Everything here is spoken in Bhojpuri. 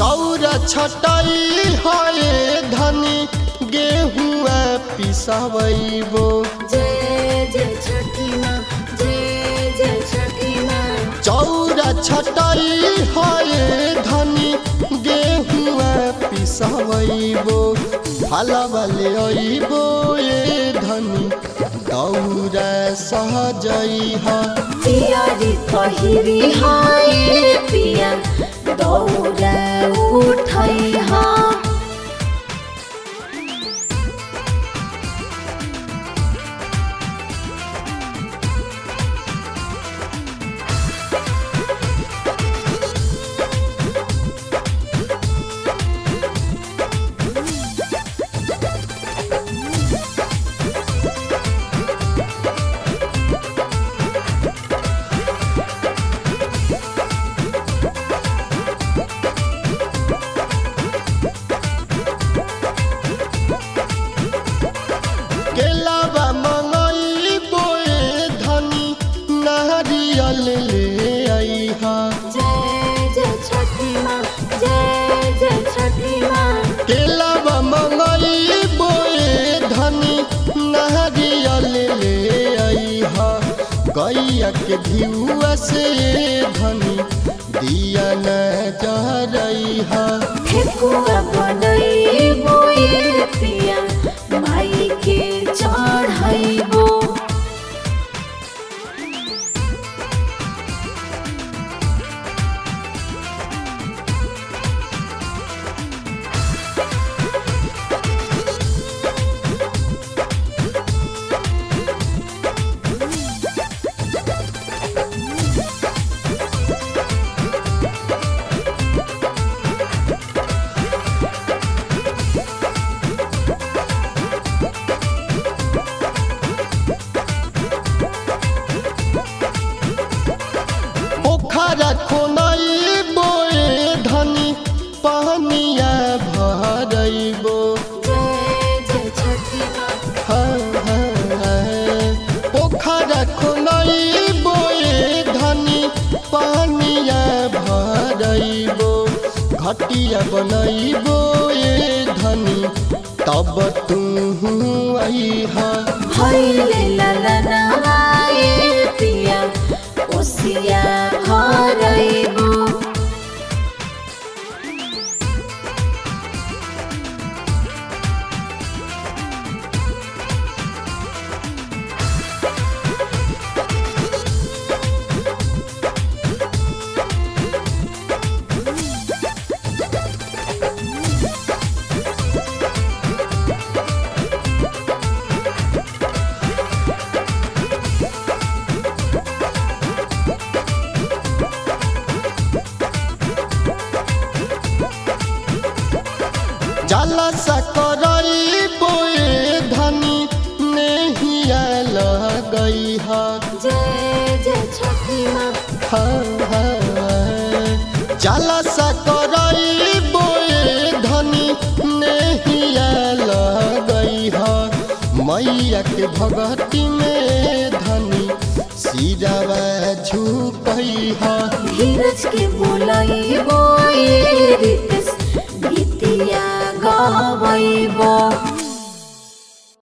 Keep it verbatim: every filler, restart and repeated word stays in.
चौरा छटाई है धनी गेहुआ पिसावैबो। जय जय छठी माँ, जय जय छठी माँ। चौरा छटाई है धनी गेहुआ पिसावैबो। फलवा ले अइबो ए धनी दौरा सहजइहा। पियारी पहिरी हाय पिया दौरा उठैहा। केलावा मंगइबो ए धनी नारियल ले अइहा। जय जय छठी माँ, जय जय छठी माँ। केलावा मंगइबो ए धनी नारियल ले अइहा। गैया के घिउआ से धनी दिया न जरइहा। ठेकुआ बनैबो ए पिया माई के चढ़ैबो। पोखरा खोनइबो ए धनी पानिया भरइबो। जय जय छठी माँ। हाँ, हाँ, हाँ। पोखरा खोनइबो ए धनी पानिया भरइबो। घटिया बनइबो ए धनी तब तू अइहा। भैले ललनवा ए पिया ओसिया भरइबो। जाला सा करइबो ए धनी नेहिया लगइहा। जय जय छठी माँ। हाँ, हाँ। जाला सा करइबो ए धनी नेहिया लगइहा। मैया के भगती में धनी सिरवा झुकइहा। धीरज के बोलइबो ए रितेश गीतिया गावइबो।